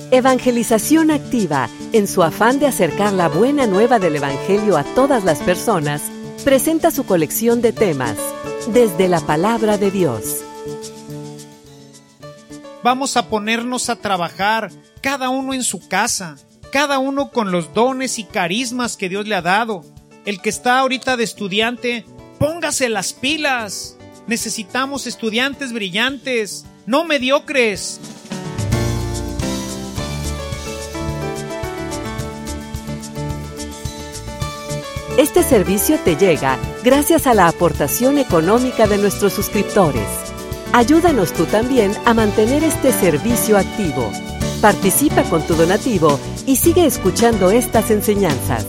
Evangelización Activa, en su afán de acercar la buena nueva del Evangelio a todas las personas, presenta su colección de temas, Desde la Palabra de Dios. Vamos a ponernos a trabajar, cada uno en su casa, cada uno con los dones y carismas que Dios le ha dado. El que está ahorita de estudiante, póngase las pilas. Necesitamos estudiantes brillantes, no mediocres. Este servicio te llega gracias a la aportación económica de nuestros suscriptores. Ayúdanos tú también a mantener este servicio activo. Participa con tu donativo y sigue escuchando estas enseñanzas.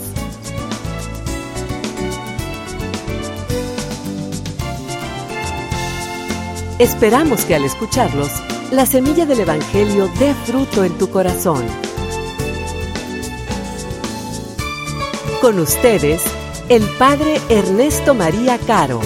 Esperamos que al escucharlos, la semilla del Evangelio dé fruto en tu corazón. Con ustedes, el Padre Ernesto María Caro.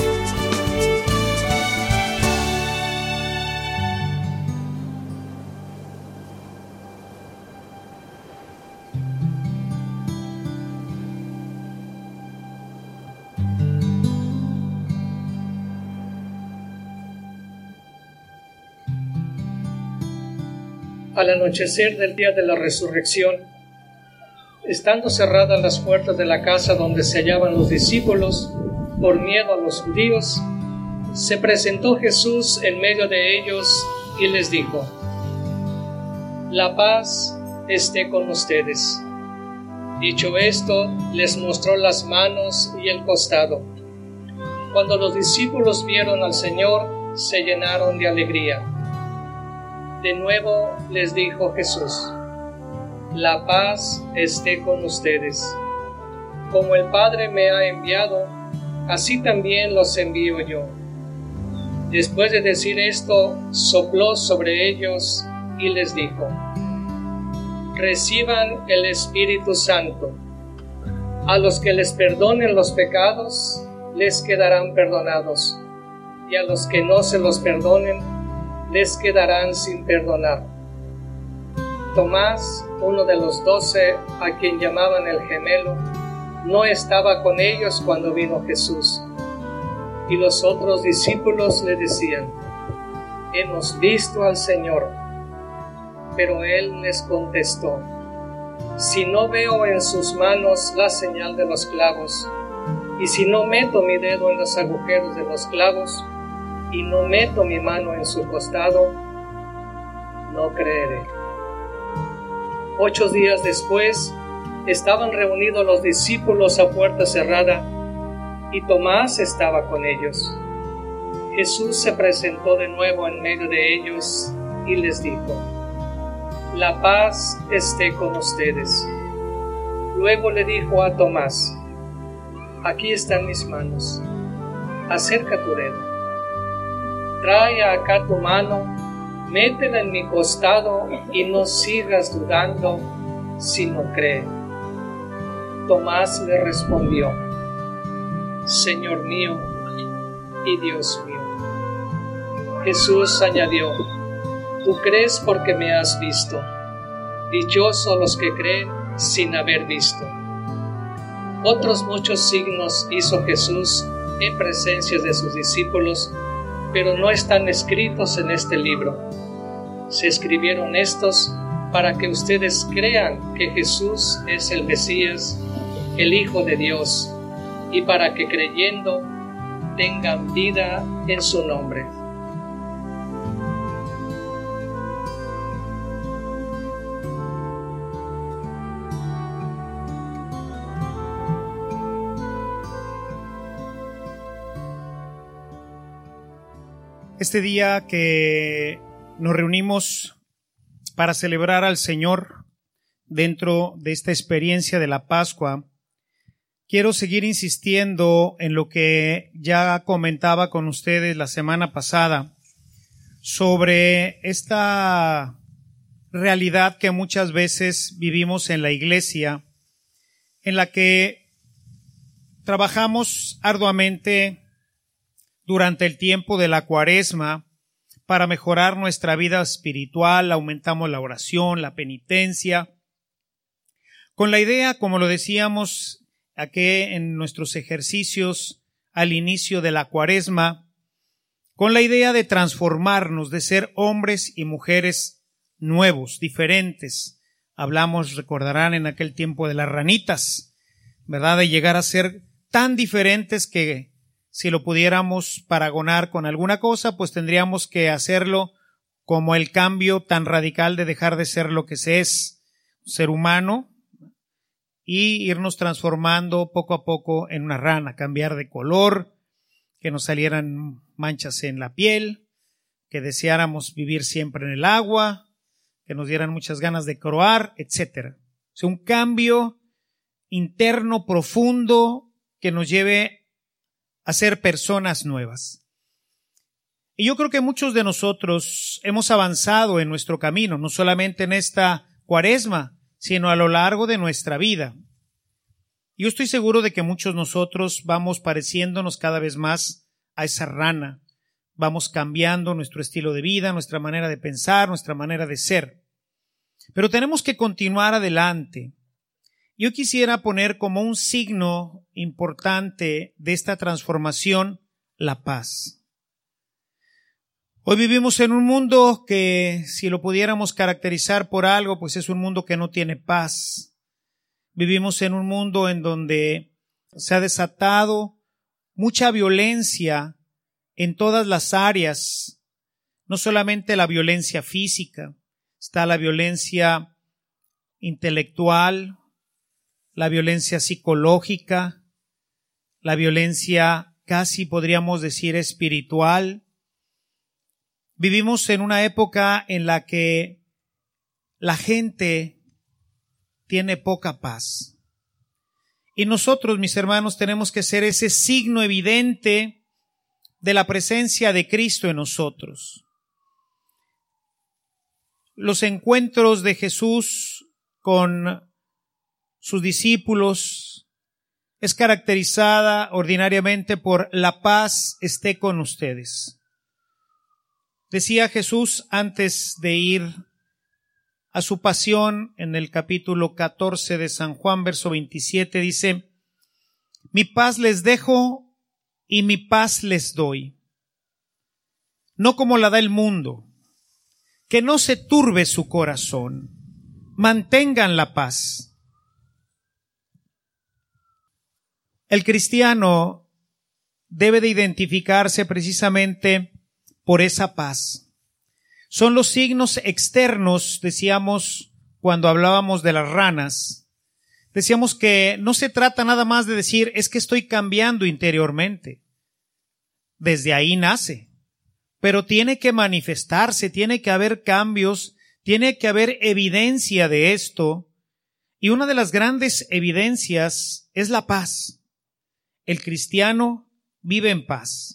Al anochecer del día de la resurrección, estando cerradas las puertas de la casa donde se hallaban los discípulos, por miedo a los judíos, se presentó Jesús en medio de ellos y les dijo: «La paz esté con ustedes». Dicho esto, les mostró las manos y el costado. Cuando los discípulos vieron al Señor, se llenaron de alegría. De nuevo les dijo Jesús: «La paz esté con ustedes. Como el Padre me ha enviado, así también los envío yo». Después de decir esto, sopló sobre ellos y les dijo: «Reciban el Espíritu Santo. A los que les perdonen los pecados, les quedarán perdonados, y a los que no se los perdonen, les quedarán sin perdonar». Tomás, uno de los 12, a quien llamaban el gemelo, no estaba con ellos cuando vino Jesús. Y los otros discípulos le decían: «Hemos visto al Señor». Pero él les contestó: «Si no veo en sus manos la señal de los clavos, y si no meto mi dedo en los agujeros de los clavos, y no meto mi mano en su costado, no creeré». 8 días después, estaban reunidos los discípulos a puerta cerrada, y Tomás estaba con ellos. Jesús se presentó de nuevo en medio de ellos y les dijo: «La paz esté con ustedes». Luego le dijo a Tomás: «Aquí están mis manos, acerca tu dedo. Trae acá tu mano, métela en mi costado y no sigas dudando, sino cree». Tomás le respondió: «Señor mío y Dios mío». Jesús añadió: «Tú crees porque me has visto. Dichosos los que creen sin haber visto». Otros muchos signos hizo Jesús en presencia de sus discípulos, pero no están escritos en este libro. Se escribieron estos para que ustedes crean que Jesús es el Mesías, el Hijo de Dios, y para que creyendo tengan vida en su nombre. Este día que nos reunimos para celebrar al Señor dentro de esta experiencia de la Pascua, quiero seguir insistiendo en lo que ya comentaba con ustedes la semana pasada sobre esta realidad que muchas veces vivimos en la iglesia, en la que trabajamos arduamente durante el tiempo de la Cuaresma para mejorar nuestra vida espiritual, aumentamos la oración, la penitencia, con la idea, como lo decíamos aquí en nuestros ejercicios al inicio de la Cuaresma, con la idea de transformarnos, de ser hombres y mujeres nuevos, diferentes. Hablamos, recordarán, en aquel tiempo de las ranitas, ¿verdad? De llegar a ser tan diferentes que si lo pudiéramos paragonar con alguna cosa, pues tendríamos que hacerlo como el cambio tan radical de dejar de ser lo que se es, ser humano, y irnos transformando poco a poco en una rana, cambiar de color, que nos salieran manchas en la piel, que deseáramos vivir siempre en el agua, que nos dieran muchas ganas de croar, etc. O sea, un cambio interno profundo que nos lleve a ser personas nuevas. Y yo creo que muchos de nosotros hemos avanzado en nuestro camino, no solamente en esta Cuaresma, sino a lo largo de nuestra vida. Yo estoy seguro de que muchos de nosotros vamos pareciéndonos cada vez más a esa rana, vamos cambiando nuestro estilo de vida, nuestra manera de pensar, nuestra manera de ser. Pero tenemos que continuar adelante. Yo quisiera poner como un signo importante de esta transformación la paz. Hoy vivimos en un mundo que, si lo pudiéramos caracterizar por algo, pues es un mundo que no tiene paz. Vivimos en un mundo en donde se ha desatado mucha violencia en todas las áreas, no solamente la violencia física, está la violencia intelectual, la violencia psicológica, la violencia casi podríamos decir espiritual. Vivimos en una época en la que la gente tiene poca paz. Y nosotros, mis hermanos, tenemos que ser ese signo evidente de la presencia de Cristo en nosotros. Los encuentros de Jesús con sus discípulos es caracterizada ordinariamente por la paz esté con ustedes. Decía Jesús antes de ir a su pasión en el capítulo 14 de San Juan, verso 27, dice: mi paz les dejo y mi paz les doy, no como la da el mundo, que no se turbe su corazón, mantengan la paz. El cristiano debe de identificarse precisamente por esa paz. Son los signos externos, decíamos cuando hablábamos de las ranas. Decíamos que no se trata nada más de decir, es que estoy cambiando interiormente. Desde ahí nace. Pero tiene que manifestarse, tiene que haber cambios, tiene que haber evidencia de esto. Y una de las grandes evidencias es la paz. El cristiano vive en paz.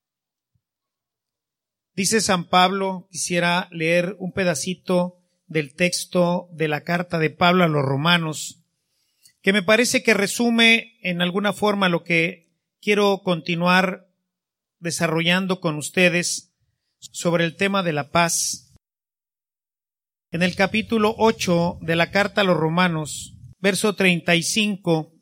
Dice San Pablo, quisiera leer un pedacito del texto de la carta de Pablo a los Romanos, que me parece que resume en alguna forma lo que quiero continuar desarrollando con ustedes sobre el tema de la paz. En el capítulo 8 de la carta a los Romanos, verso 35,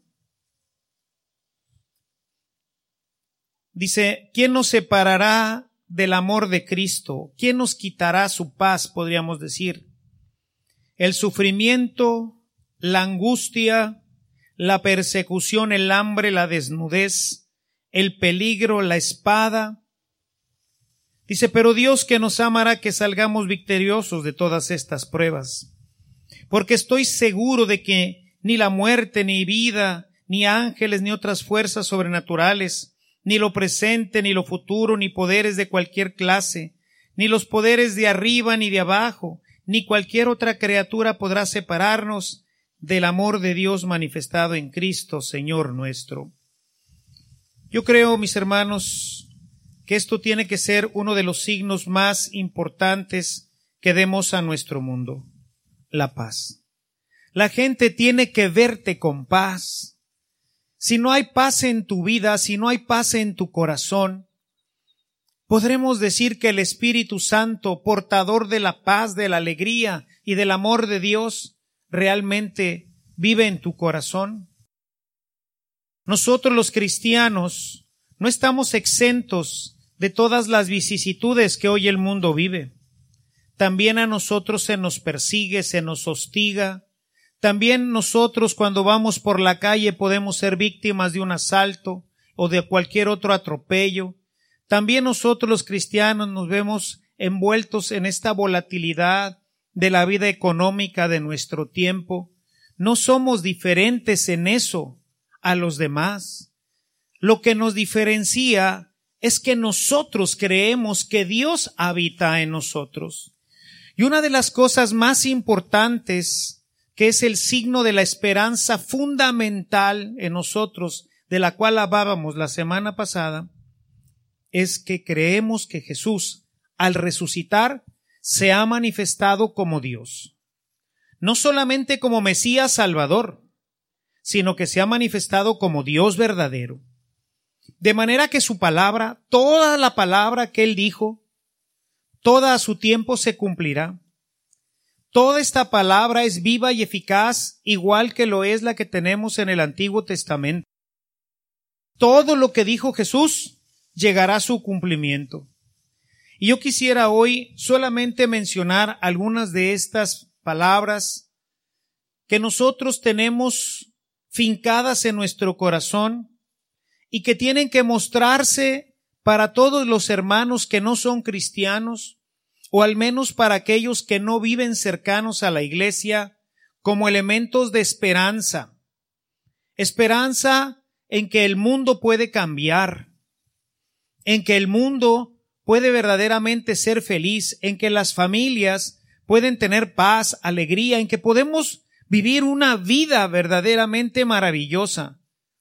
dice: ¿quién nos separará del amor de Cristo? ¿Quién nos quitará su paz, podríamos decir? El sufrimiento, la angustia, la persecución, el hambre, la desnudez, el peligro, la espada. Dice: pero Dios, que nos ama, hará que salgamos victoriosos de todas estas pruebas, porque estoy seguro de que ni la muerte, ni vida, ni ángeles, ni otras fuerzas sobrenaturales, ni lo presente, ni lo futuro, ni poderes de cualquier clase, ni los poderes de arriba ni de abajo, ni cualquier otra criatura podrá separarnos del amor de Dios manifestado en Cristo, Señor nuestro. Yo creo, mis hermanos, que esto tiene que ser uno de los signos más importantes que demos a nuestro mundo: la paz. La gente tiene que verte con paz. Si no hay paz en tu vida, si no hay paz en tu corazón, podremos decir que el Espíritu Santo, portador de la paz, de la alegría y del amor de Dios, realmente vive en tu corazón. Nosotros los cristianos no estamos exentos de todas las vicisitudes que hoy el mundo vive. También a nosotros se nos persigue, se nos hostiga. También nosotros cuando vamos por la calle podemos ser víctimas de un asalto o de cualquier otro atropello. También nosotros los cristianos nos vemos envueltos en esta volatilidad de la vida económica de nuestro tiempo. No somos diferentes en eso a los demás. Lo que nos diferencia es que nosotros creemos que Dios habita en nosotros. Y una de las cosas más importantes, que es el signo de la esperanza fundamental en nosotros, de la cual hablábamos la semana pasada, es que creemos que Jesús, al resucitar, se ha manifestado como Dios. No solamente como Mesías Salvador, sino que se ha manifestado como Dios verdadero. De manera que su palabra, toda la palabra que Él dijo, toda a su tiempo se cumplirá. Toda esta palabra es viva y eficaz, igual que lo es la que tenemos en el Antiguo Testamento. Todo lo que dijo Jesús llegará a su cumplimiento. Y yo quisiera hoy solamente mencionar algunas de estas palabras que nosotros tenemos fincadas en nuestro corazón y que tienen que mostrarse para todos los hermanos que no son cristianos, o al menos para aquellos que no viven cercanos a la iglesia, como elementos de esperanza. Esperanza en que el mundo puede cambiar, en que el mundo puede verdaderamente ser feliz, en que las familias pueden tener paz, alegría, en que podemos vivir una vida verdaderamente maravillosa.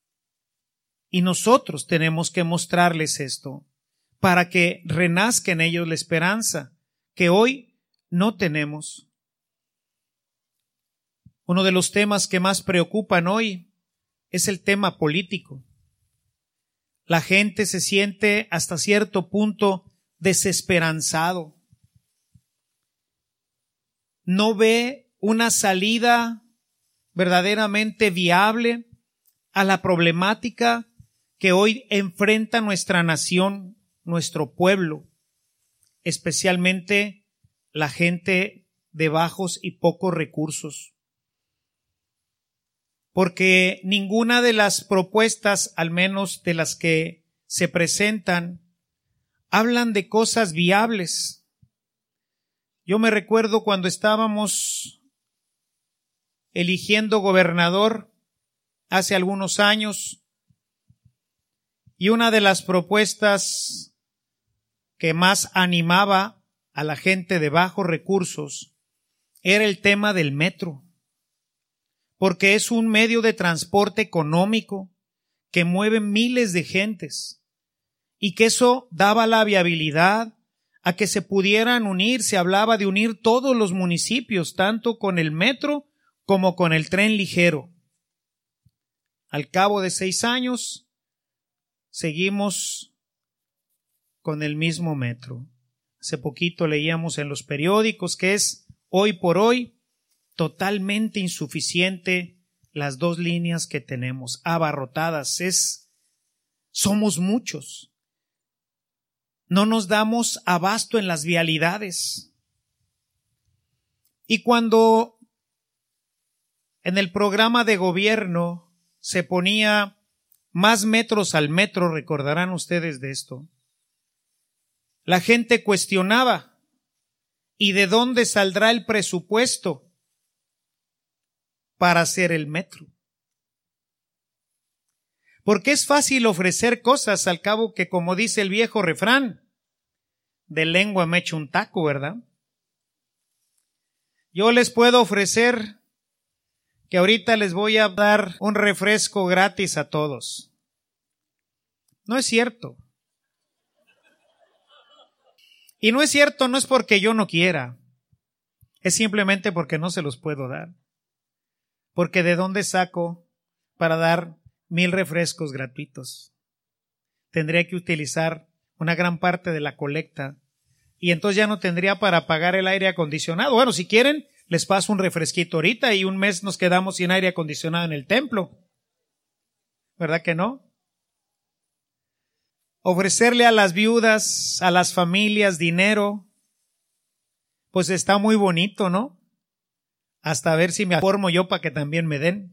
Y nosotros tenemos que mostrarles esto para que renazca en ellos la esperanza que hoy no tenemos. Uno de los temas que más preocupan hoy es el tema político. La gente se siente hasta cierto punto desesperanzado. No ve una salida verdaderamente viable a la problemática que hoy enfrenta nuestra nación, nuestro pueblo, especialmente la gente de bajos y pocos recursos. Porque ninguna de las propuestas, al menos de las que se presentan, hablan de cosas viables. Yo me recuerdo cuando estábamos eligiendo gobernador hace algunos años, y una de las propuestas que más animaba a la gente de bajos recursos era el tema del metro, porque es un medio de transporte económico que mueve miles de gentes y que eso daba la viabilidad a que se pudieran unir. Se hablaba de unir todos los municipios, tanto con el metro como con el tren ligero. Al cabo de 6 años, seguimos con el mismo metro. Hace poquito leíamos en los periódicos que es hoy por hoy totalmente insuficiente las 2 líneas que tenemos, abarrotadas. Somos muchos. No nos damos abasto en las vialidades. Y cuando en el programa de gobierno se ponía más metros al metro, recordarán ustedes de esto, la gente cuestionaba: ¿y de dónde saldrá el presupuesto para hacer el metro? Porque es fácil ofrecer cosas, al cabo que, como dice el viejo refrán, de lengua me echo un taco, ¿verdad? Yo les puedo ofrecer que ahorita les voy a dar un refresco gratis a todos. No es cierto. Y no es cierto, no es porque yo no quiera, es simplemente porque no se los puedo dar. Porque ¿de dónde saco para dar 1000 refrescos gratuitos? Tendría que utilizar una gran parte de la colecta, y entonces ya no tendría para pagar el aire acondicionado. Bueno, si quieren, les paso un refresquito ahorita y un mes nos quedamos sin aire acondicionado en el templo. ¿Verdad que no? Ofrecerle a las viudas, a las familias dinero, pues está muy bonito, ¿no? Hasta ver si me formo yo para que también me den.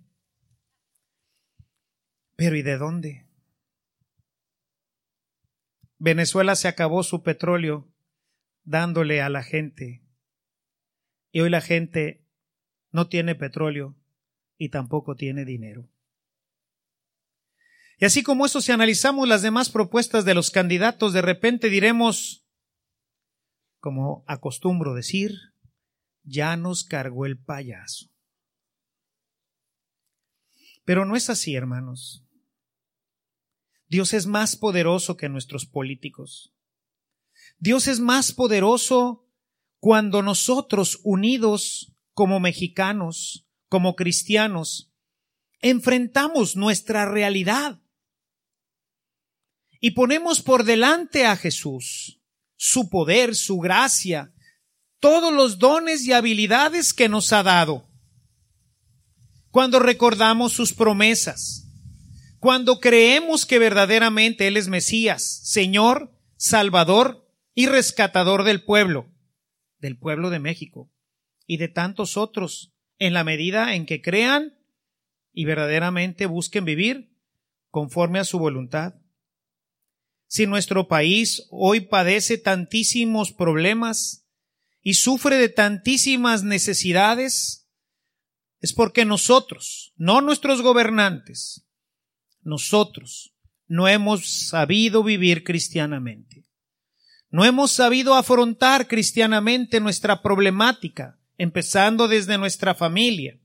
Pero ¿y de dónde? Venezuela se acabó su petróleo dándole a la gente. Y hoy la gente no tiene petróleo y tampoco tiene dinero. Y así como eso, si analizamos las demás propuestas de los candidatos, de repente diremos, como acostumbro decir, ya nos cargó el payaso. Pero no es así, hermanos. Dios es más poderoso que nuestros políticos. Dios es más poderoso cuando nosotros, unidos como mexicanos, como cristianos, enfrentamos nuestra realidad y ponemos por delante a Jesús, su poder, su gracia, todos los dones y habilidades que nos ha dado. Cuando recordamos sus promesas, cuando creemos que verdaderamente Él es Mesías, Señor, Salvador y rescatador del pueblo de México y de tantos otros, en la medida en que crean y verdaderamente busquen vivir conforme a su voluntad. Si nuestro país hoy padece tantísimos problemas y sufre de tantísimas necesidades, es porque nosotros, no nuestros gobernantes, nosotros no hemos sabido vivir cristianamente. No hemos sabido afrontar cristianamente nuestra problemática, empezando desde nuestra familia.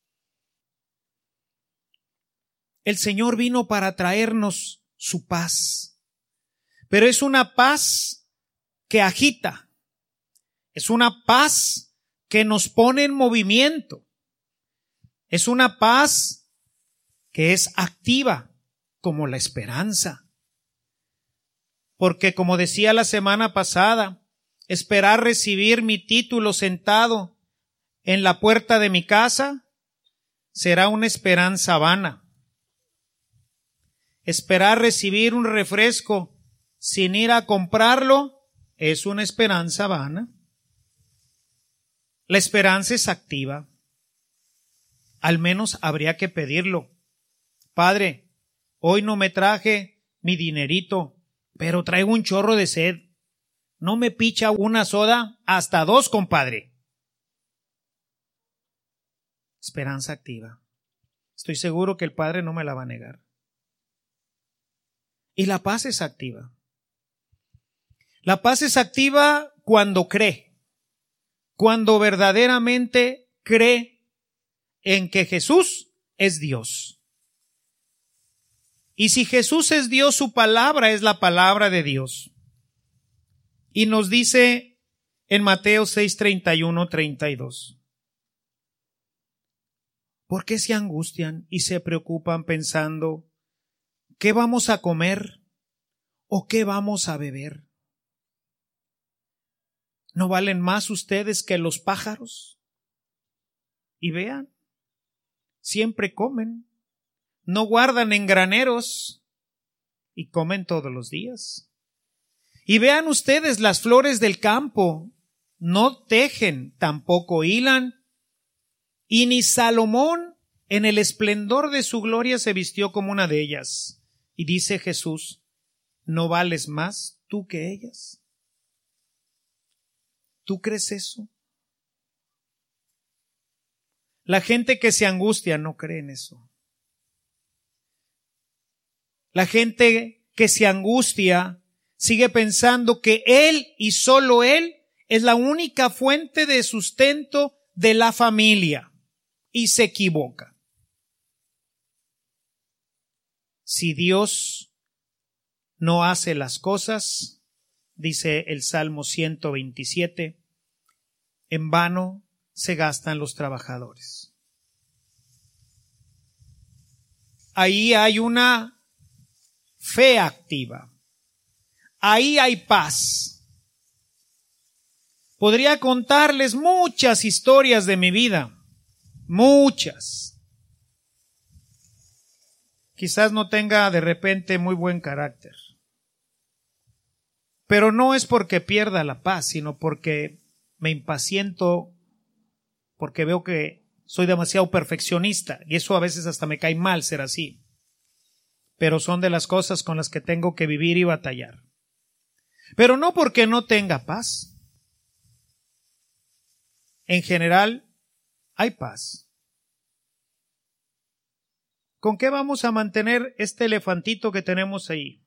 El Señor vino para traernos su paz, pero es una paz que agita, es una paz que nos pone en movimiento, es una paz que es activa como la esperanza. Porque como decía la semana pasada, esperar recibir mi título sentado en la puerta de mi casa será una esperanza vana. Esperar recibir un refresco sin ir a comprarlo es una esperanza vana. La esperanza es activa. Al menos habría que pedirlo. Padre, hoy no me traje mi dinerito, pero traigo un chorro de sed. ¿No me picha una soda? Hasta 2, compadre. Esperanza activa. Estoy seguro que el Padre no me la va a negar. Y la paz es activa. La paz es activa cuando cree, cuando verdaderamente cree en que Jesús es Dios. Y si Jesús es Dios, su palabra es la palabra de Dios. Y nos dice en Mateo 6:31-32. ¿Por qué se angustian y se preocupan pensando, ¿qué vamos a comer o qué vamos a beber? ¿No valen más ustedes que los pájaros? Y vean, siempre comen, no guardan en graneros y comen todos los días. Y vean ustedes las flores del campo, no tejen, tampoco hilan, y ni Salomón en el esplendor de su gloria se vistió como una de ellas. Y dice Jesús, ¿no vales más tú que ellas? ¿Tú crees eso? La gente que se angustia no cree en eso. La gente que se angustia sigue pensando que Él y solo Él es la única fuente de sustento de la familia y se equivoca. Si Dios no hace las cosas, dice el Salmo 127, en vano se gastan los trabajadores. Ahí hay una fe activa. ahí hay paz. Podría contarles muchas historias de mi vida, muchas. Quizás no tenga de repente muy buen carácter, pero no es porque pierda la paz, sino porque me impaciento, porque veo que soy demasiado perfeccionista y eso a veces hasta me cae mal ser así. Pero son de las cosas con las que tengo que vivir y batallar. Pero no porque no tenga paz. En general, hay paz. ¿Con qué vamos a mantener este elefantito que tenemos ahí?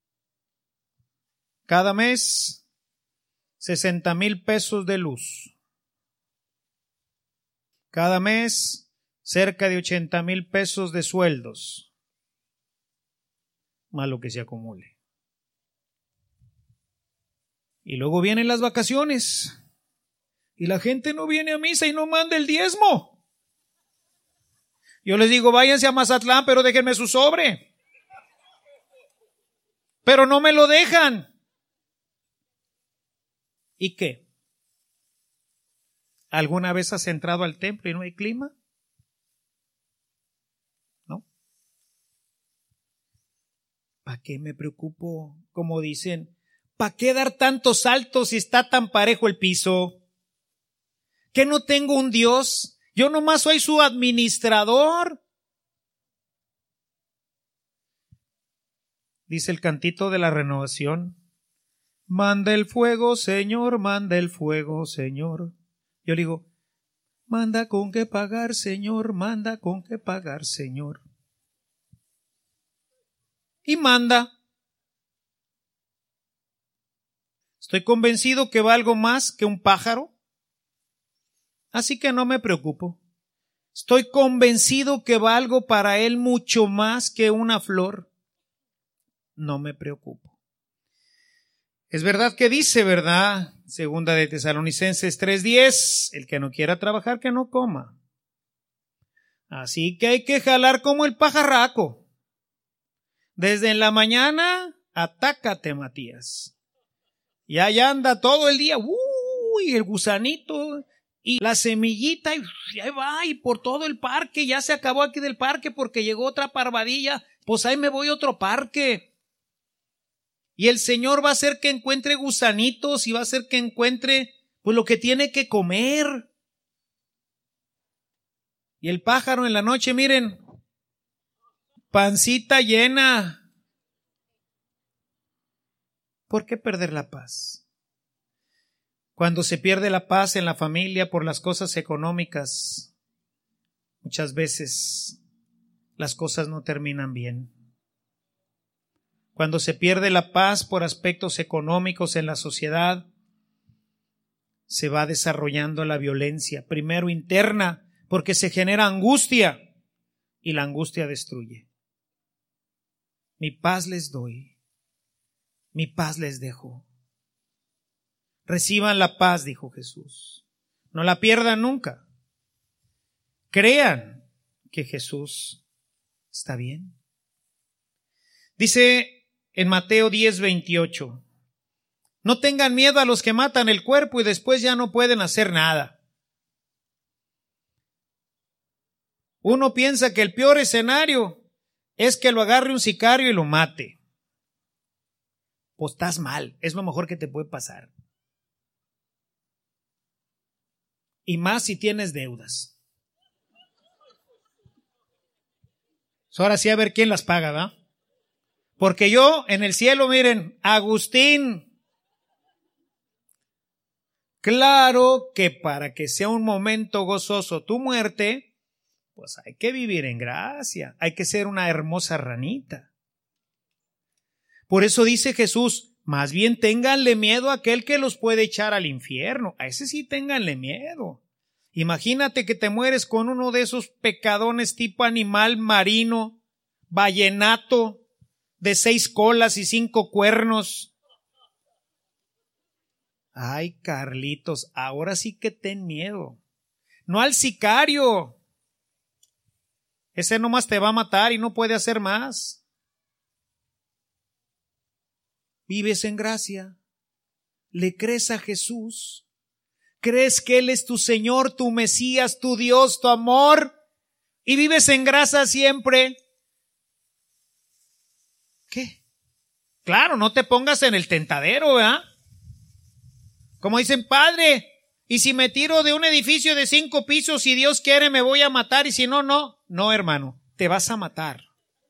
Cada mes, 60,000 pesos de luz. Cada mes, cerca de 80,000 pesos de sueldos. Más lo que se acumule. Y luego vienen las vacaciones. Y la gente no viene a misa y no manda el diezmo. Yo les digo, váyanse a Mazatlán, pero déjenme su sobre. Pero no me lo dejan. ¿Y qué? ¿Alguna vez has entrado al templo y no hay clima? ¿No? ¿Para qué me preocupo? Como dicen, ¿para qué dar tantos saltos si está tan parejo el piso? ¿Que no tengo un Dios? Yo nomás soy su administrador. Dice el cantito de la renovación. Manda el fuego, Señor, manda el fuego, Señor. Yo le digo, manda con qué pagar, Señor, manda con qué pagar, Señor. Y manda. Estoy convencido que valgo más que un pájaro. Así que no me preocupo. Estoy convencido que valgo para Él mucho más que una flor. No me preocupo. Es verdad que dice, ¿verdad? Segunda de Tesalonicenses 3:10, el que no quiera trabajar, que no coma. Así que hay que jalar como el pajarraco. Desde en la mañana, atácate, Matías. Y allá anda todo el día, el gusanito y la semillita, y ahí va, y por todo el parque, ya se acabó aquí del parque porque llegó otra parvadilla, pues ahí me voy a otro parque. Y el Señor va a hacer que encuentre gusanitos y va a hacer que encuentre pues lo que tiene que comer. Y el pájaro en la noche, miren, pancita llena. ¿Por qué perder la paz? Cuando se pierde la paz en la familia por las cosas económicas, muchas veces las cosas no terminan bien. Cuando se pierde la paz por aspectos económicos en la sociedad, se va desarrollando la violencia, primero interna, porque se genera angustia y la angustia destruye. Mi paz les doy, mi paz les dejo. Reciban la paz, dijo Jesús. No la pierdan nunca. Crean que Jesús está bien. Dice en Mateo 10:28, no tengan miedo a los que matan el cuerpo y después ya no pueden hacer nada. Uno piensa que el peor escenario es que lo agarre un sicario y lo mate. Pues estás mal, es lo mejor que te puede pasar. Y más si tienes deudas. Ahora sí a ver quién las paga, ¿va? Porque yo en el cielo, miren, Agustín, claro que para que sea un momento gozoso tu muerte, pues hay que vivir en gracia, hay que ser una hermosa ranita. Por eso dice Jesús, más bien ténganle miedo a aquel que los puede echar al infierno, a ese sí ténganle miedo. Imagínate que te mueres con uno de esos pecadones tipo animal marino, vallenato, de 6 colas y 5 cuernos. Ay, Carlitos, ahora sí que ten miedo. No al sicario. Ese nomás te va a matar y no puede hacer más. ¿Vives en gracia? ¿Le crees a Jesús? ¿Crees que Él es tu Señor, tu Mesías, tu Dios, tu amor? ¿Y vives en gracia siempre? ¿Qué? Claro, no te pongas en el tentadero, ¿verdad? Como dicen, Padre, y si me tiro de un edificio de 5 pisos, si Dios quiere me voy a matar, y si no, no. No, hermano, te vas a matar.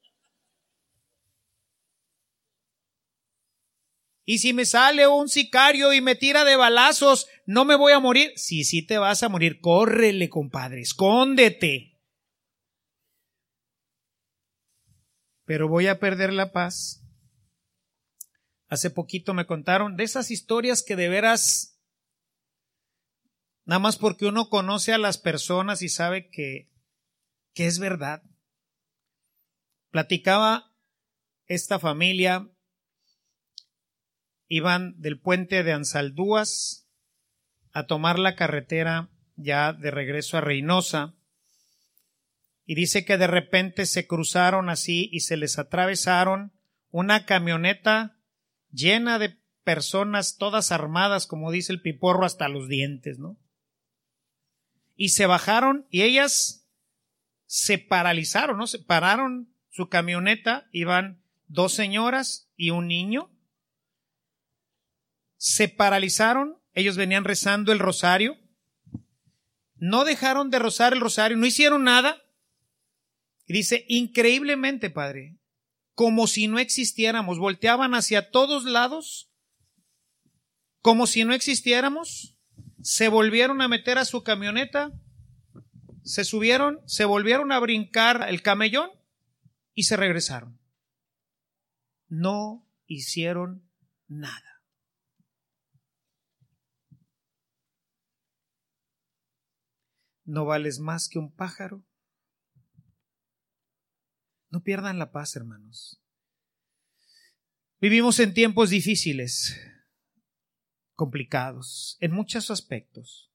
Y si me sale un sicario y me tira de balazos, ¿no me voy a morir? Sí te vas a morir. Córrele, compadre, escóndete. Pero voy a perder la paz. Hace poquito me contaron de esas historias que de veras, nada más porque uno conoce a las personas y sabe que es verdad. Platicaba esta familia, iban del puente de Ansaldúas a tomar la carretera ya de regreso a Reynosa, y dice que de repente se cruzaron así y se les atravesaron una camioneta llena de personas todas armadas, como dice el piporro, hasta los dientes, ¿no? Y se bajaron y ellas se paralizaron, ¿no? Se pararon su camioneta, iban 2 señoras y un niño. Se paralizaron, ellos venían rezando el rosario, no dejaron de rezar el rosario, no hicieron nada. Y dice, increíblemente, Padre, como si no existiéramos, volteaban hacia todos lados, como si no existiéramos, se volvieron a meter a su camioneta, se subieron, se volvieron a brincar el camellón y se regresaron. No hicieron nada. ¿No vales más que un pájaro? No pierdan la paz, hermanos. Vivimos en tiempos difíciles, complicados, en muchos aspectos.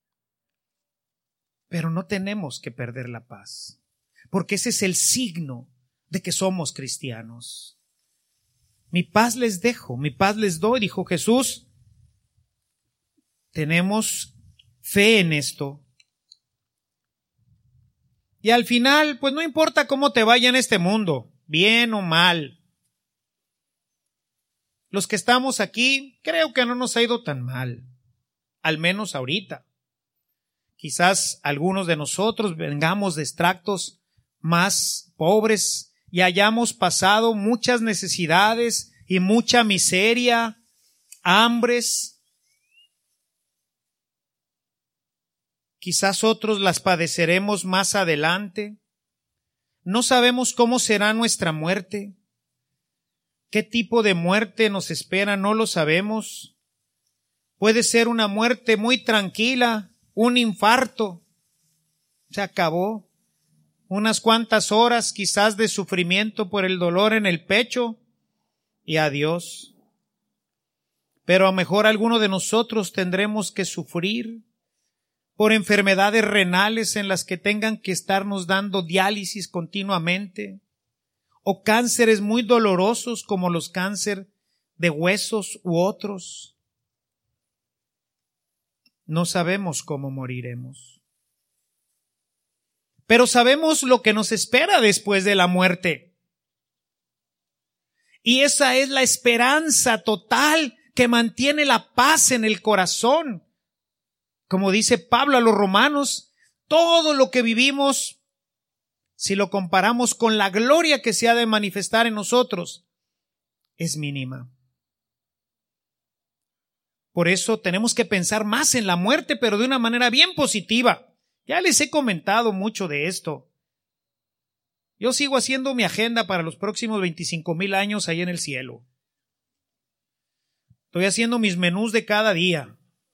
Pero no tenemos que perder la paz, porque ese es el signo de que somos cristianos. Mi paz les dejo, mi paz les doy, dijo Jesús. Tenemos fe en esto. Y al final, pues no importa cómo te vaya en este mundo, bien o mal. Los que estamos aquí, creo que no nos ha ido tan mal, al menos ahorita. Quizás algunos de nosotros vengamos de extractos más pobres y hayamos pasado muchas necesidades y mucha miseria, hambres. Quizás otros las padeceremos más adelante. No sabemos cómo será nuestra muerte. ¿Qué tipo de muerte nos espera? No lo sabemos. Puede ser una muerte muy tranquila, un infarto. Se acabó. Unas cuantas horas quizás de sufrimiento por el dolor en el pecho y adiós. Pero a lo mejor alguno de nosotros tendremos que sufrir por enfermedades renales en las que tengan que estarnos dando diálisis continuamente, o cánceres muy dolorosos como los cánceres de huesos u otros. No sabemos cómo moriremos, pero sabemos lo que nos espera después de la muerte. Y esa es la esperanza total que mantiene la paz en el corazón. Como dice Pablo a los romanos, todo lo que vivimos, si lo comparamos con la gloria que se ha de manifestar en nosotros, es mínima. Por eso tenemos que pensar más en la muerte, pero de una manera bien positiva. Ya les he comentado mucho de esto. Yo sigo haciendo mi agenda para los próximos 25,000 años ahí en el cielo. Estoy haciendo mis menús de cada día.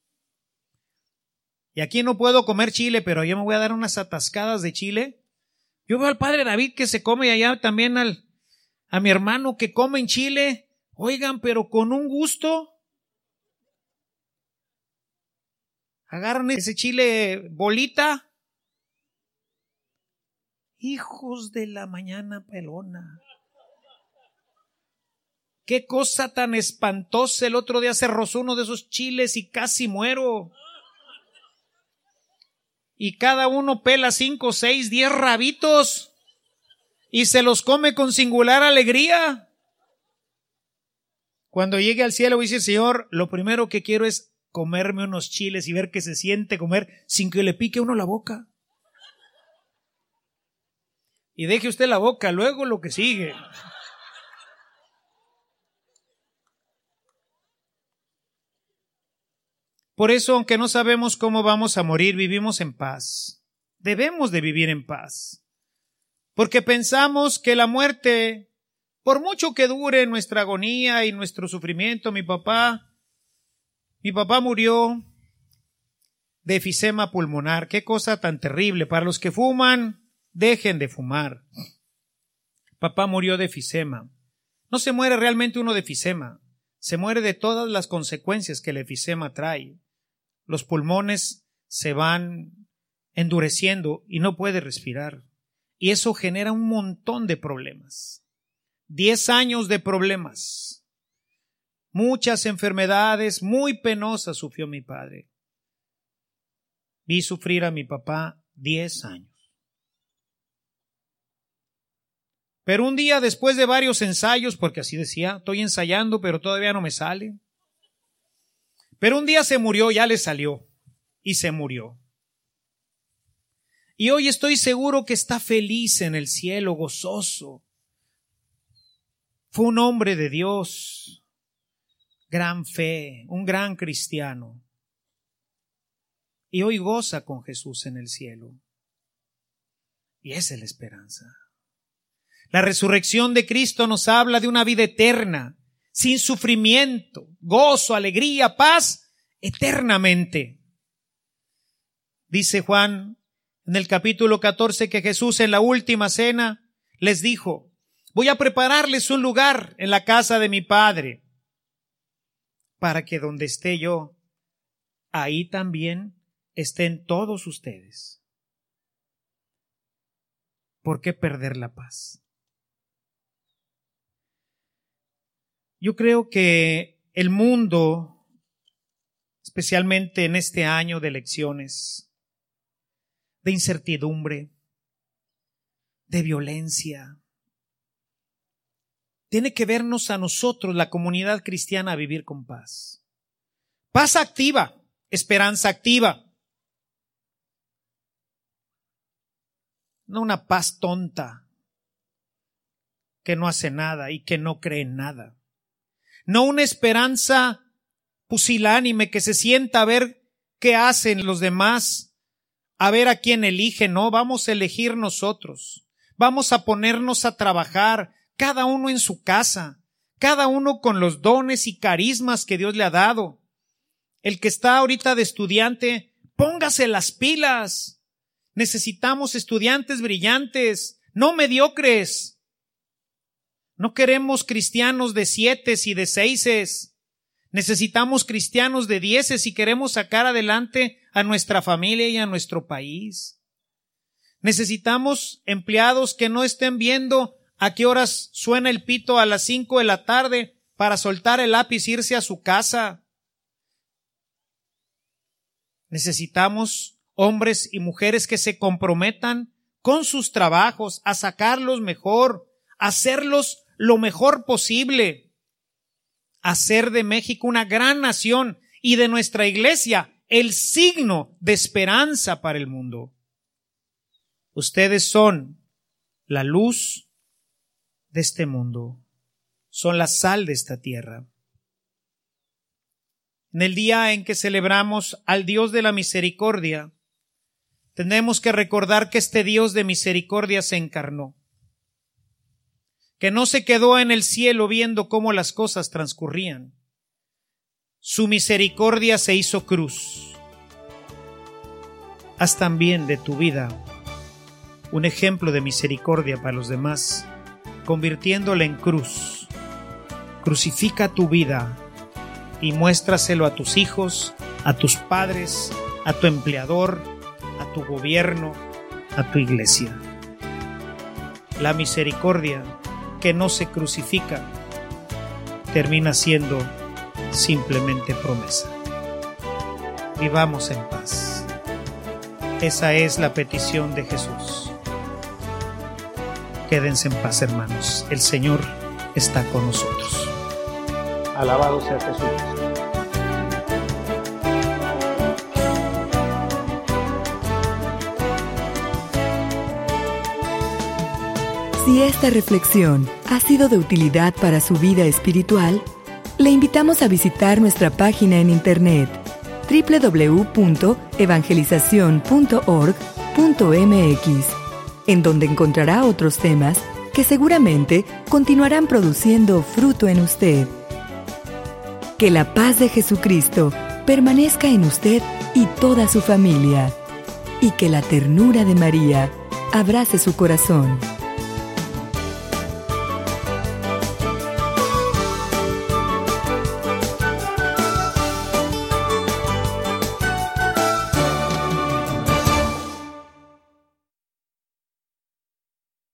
Y aquí no puedo comer chile, pero yo me voy a dar unas atascadas de chile. Yo veo al padre David que se come allá también a mi hermano que come en chile. Oigan, pero con un gusto. Agarran ese chile bolita. Hijos de la mañana pelona. qué cosa tan espantosa. El otro día se rozó uno de esos chiles y casi muero. Y cada uno pela 5, 6, 10 rabitos y se los come con singular alegría. Cuando llegue al cielo voy a decir: Señor, lo primero que quiero es comerme unos chiles y ver qué se siente comer sin que le pique uno la boca. Y deje usted la boca, luego lo que sigue. Por eso, aunque no sabemos cómo vamos a morir, vivimos en paz. Debemos de vivir en paz. Porque pensamos que la muerte, por mucho que dure nuestra agonía y nuestro sufrimiento, mi papá murió de efisema pulmonar. Qué cosa tan terrible. Para los que fuman, dejen de fumar. Papá murió de efisema. No se muere realmente uno de efisema. Se muere de todas las consecuencias que el efisema trae. Los pulmones se van endureciendo y no puede respirar. Y eso genera un montón de problemas. 10 años de problemas. Muchas enfermedades muy penosas sufrió mi padre. Vi sufrir a mi papá 10 años. Pero un día, después de varios ensayos, porque así decía, estoy ensayando pero todavía no me sale. Pero un día se murió, ya le salió, y se murió. Y hoy estoy seguro que está feliz en el cielo, gozoso. Fue un hombre de Dios, gran fe, un gran cristiano. Y hoy goza con Jesús en el cielo. Y esa es la esperanza. La resurrección de Cristo nos habla de una vida eterna, sin sufrimiento, gozo, alegría, paz, eternamente. Dice Juan en el capítulo 14 que Jesús en la última cena les dijo: voy a prepararles un lugar en la casa de mi Padre, para que donde esté yo, ahí también estén todos ustedes. ¿Por qué perder la paz? Yo creo que el mundo, especialmente en este año de elecciones, de incertidumbre, de violencia, tiene que vernos a nosotros, la comunidad cristiana, a vivir con paz. Paz activa, esperanza activa. No una paz tonta que no hace nada y que no cree en nada. No una esperanza pusilánime que se sienta a ver qué hacen los demás, a ver a quién elige. No, vamos a elegir nosotros. Vamos a ponernos a trabajar, cada uno en su casa, cada uno con los dones y carismas que Dios le ha dado. El que está ahorita de estudiante, póngase las pilas. Necesitamos estudiantes brillantes, no mediocres. No queremos cristianos de 7 y de 6. Necesitamos cristianos de 10 si queremos sacar adelante a nuestra familia y a nuestro país. Necesitamos empleados que no estén viendo a qué horas suena el pito a las 5 de la tarde para soltar el lápiz e irse a su casa. Necesitamos hombres y mujeres que se comprometan con sus trabajos a sacarlos mejor, a hacerlos lo mejor posible, hacer de México una gran nación y de nuestra iglesia el signo de esperanza para el mundo. Ustedes son la luz de este mundo, son la sal de esta tierra. En el día en que celebramos al Dios de la misericordia, tenemos que recordar que este Dios de misericordia se encarnó, que no se quedó en el cielo viendo cómo las cosas transcurrían. Su misericordia se hizo cruz. Haz también de tu vida un ejemplo de misericordia para los demás, convirtiéndola en cruz. Crucifica tu vida y muéstraselo a tus hijos, a tus padres, a tu empleador, a tu gobierno, a tu iglesia. La misericordia que no se crucifica termina siendo simplemente promesa. Vivamos en paz. Esa es la petición de Jesús. Quédense en paz, hermanos. El Señor está con nosotros. Alabado sea Jesucristo. Si esta reflexión ha sido de utilidad para su vida espiritual, le invitamos a visitar nuestra página en internet www.evangelizacion.org.mx, en donde encontrará otros temas que seguramente continuarán produciendo fruto en usted. Que la paz de Jesucristo permanezca en usted y toda su familia, y que la ternura de María abrace su corazón.